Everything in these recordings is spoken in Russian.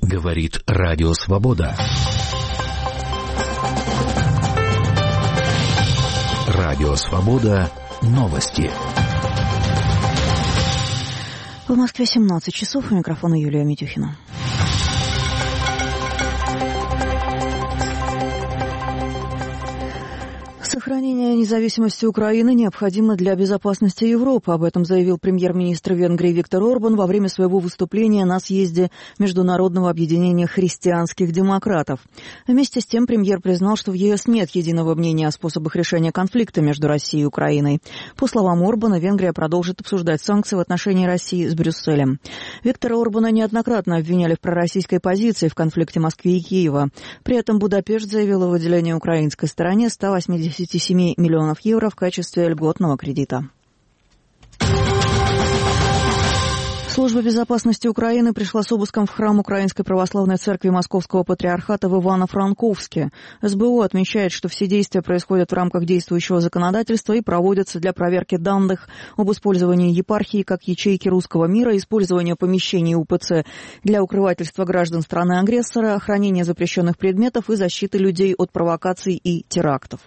Говорит Радио Свобода. Радио Свобода. Новости. В Москве 17 часов. У микрофона Юлия Митюхина. Сохранение независимости Украины необходимо для безопасности Европы. Об этом заявил премьер-министр Венгрии Виктор Орбан во время своего выступления на съезде Международного объединения христианских демократов. Вместе с тем премьер признал, что в ЕС нет единого мнения о способах решения конфликта между Россией и Украиной. По словам Орбана, Венгрия продолжит обсуждать санкции в отношении России с Брюсселем. Виктора Орбана неоднократно обвиняли в пророссийской позиции в конфликте Москвы и Киева. При этом Будапешт заявил о выделении украинской стороне 187 миллионов евро в качестве льготного кредита. Служба безопасности Украины пришла с обыском в храм Украинской православной церкви Московского патриархата в Ивано-Франковске. СБУ отмечает, что все действия происходят в рамках действующего законодательства и проводятся для проверки данных об использовании епархии как ячейки русского мира, использования помещений УПЦ для укрывательства граждан страны-агрессора, хранения запрещенных предметов и защиты людей от провокаций и терактов.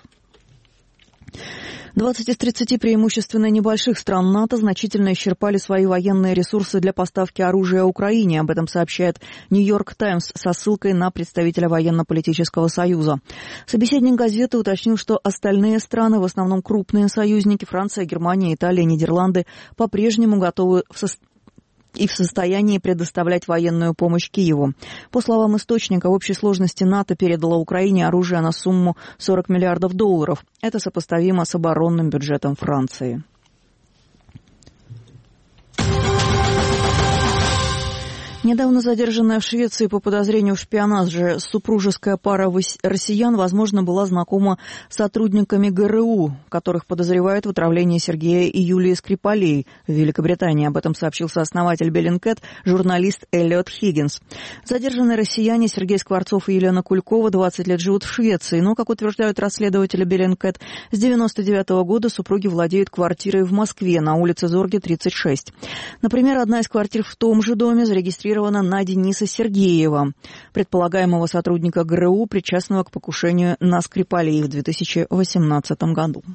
20 из 30 преимущественно небольших стран НАТО значительно исчерпали свои военные ресурсы для поставки оружия Украине. Об этом сообщает «Нью-Йорк Таймс» со ссылкой на представителя военно-политического союза. Собеседник газеты уточнил, что остальные страны, в основном крупные союзники, Франция, Германия, Италия, Нидерланды, по-прежнему готовы в состоянии предоставлять военную помощь Киеву. По словам источника, в общей сложности НАТО передало Украине оружие на сумму $40 миллиардов. Это сопоставимо с оборонным бюджетом Франции. Недавно задержанная в Швеции по подозрению в шпионаже супружеская пара россиян, возможно, была знакома с сотрудниками ГРУ, которых подозревают в отравлении Сергея и Юлии Скрипалей в Великобритании. Об этом сообщил сооснователь Bellingcat, журналист Эллиот Хиггинс. Задержанные россияне Сергей Скворцов и Елена Кулькова 20 лет живут в Швеции, но, как утверждают расследователи Bellingcat, с 1999 года супруги владеют квартирой в Москве на улице Зорге, 36. Например, одна из квартир в том же доме зарегистрирована на Дениса Сергеева, предполагаемого сотрудника ГРУ, причастного к покушению на Скрипалей в 2018 году.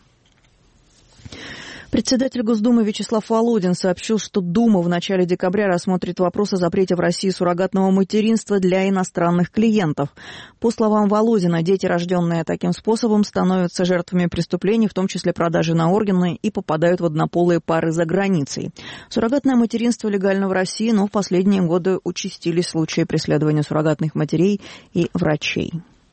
Председатель Госдумы Вячеслав Володин сообщил, что Дума в начале декабря рассмотрит вопрос о запрете в России суррогатного материнства для иностранных клиентов. По словам Володина, дети, рожденные таким способом, становятся жертвами преступлений, в том числе продажи на органы, и попадают в однополые пары за границей. Суррогатное материнство легально в России, но в последние годы участились случаи преследования суррогатных матерей и врачей.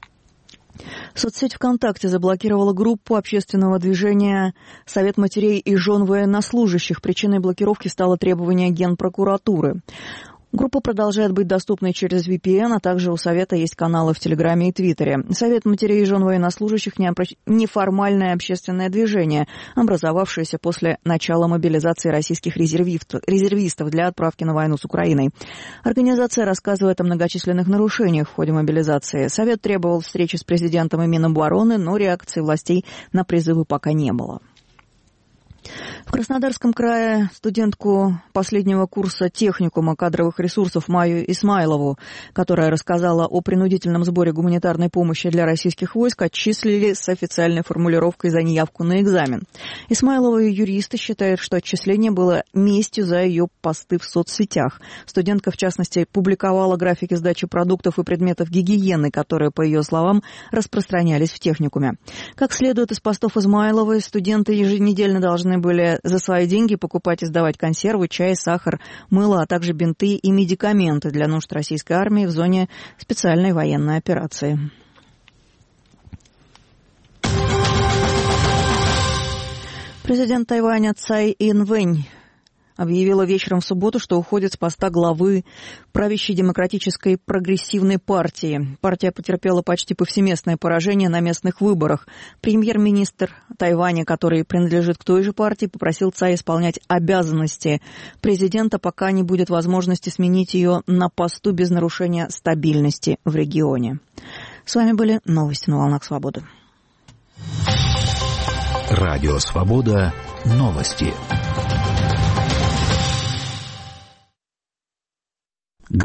Соцсеть ВКонтакте заблокировала группу общественного движения «Совет матерей и жен военнослужащих». Причиной блокировки стало требование Генпрокуратуры. Группа продолжает быть доступной через VPN, а также у Совета есть каналы в Телеграме и Твиттере. Совет матерей и жен военнослужащих – неформальное общественное движение, образовавшееся после начала мобилизации российских резервистов для отправки на войну с Украиной. Организация рассказывает о многочисленных нарушениях в ходе мобилизации. Совет требовал встречи с президентом и Минобороны, но реакции властей на призывы пока не было. В Краснодарском крае студентку последнего курса техникума кадровых ресурсов Майю Исмайлову, которая рассказала о принудительном сборе гуманитарной помощи для российских войск, отчислили с официальной формулировкой за неявку на экзамен. Исмайлова и юристы считают, что отчисление было местью за ее посты в соцсетях. Студентка, в частности, публиковала графики сдачи продуктов и предметов гигиены, которые, по ее словам, распространялись в техникуме. Как следует из постов Измайловой, студенты еженедельно должны были за свои деньги покупать и сдавать консервы, чай, сахар, мыло, а также бинты и медикаменты для нужд российской армии в зоне специальной военной операции. Президент Тайваня Цай Ин-вэнь объявила вечером в субботу, что уходит с поста главы правящей демократической прогрессивной партии. Партия потерпела почти повсеместное поражение на местных выборах. Премьер-министр Тайваня, который принадлежит к той же партии, попросил Цай исполнять обязанности президента, пока не будет возможности сменить ее на посту без нарушения стабильности в регионе. С вами были новости на волнах Свободы. Радио Свобода. Новости.